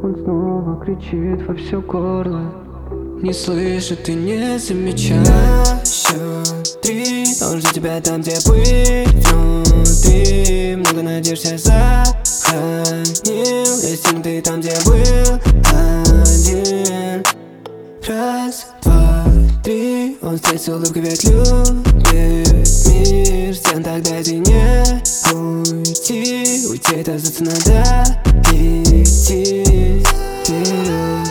Он снова кричит во все горло, не слышит и не замечает. На счет 3 он ждет тебя там, где быть внутри. Много надежд я сохранил. Я стянутый там, где был один. Раз, два, три. Он встретил улыбкой, ведь любит мир. Стен тогда иди не уйти. Уйти это за надо идти вперед.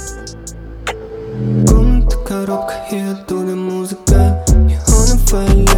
Комната, коробка и оттуда музыка. Неоновая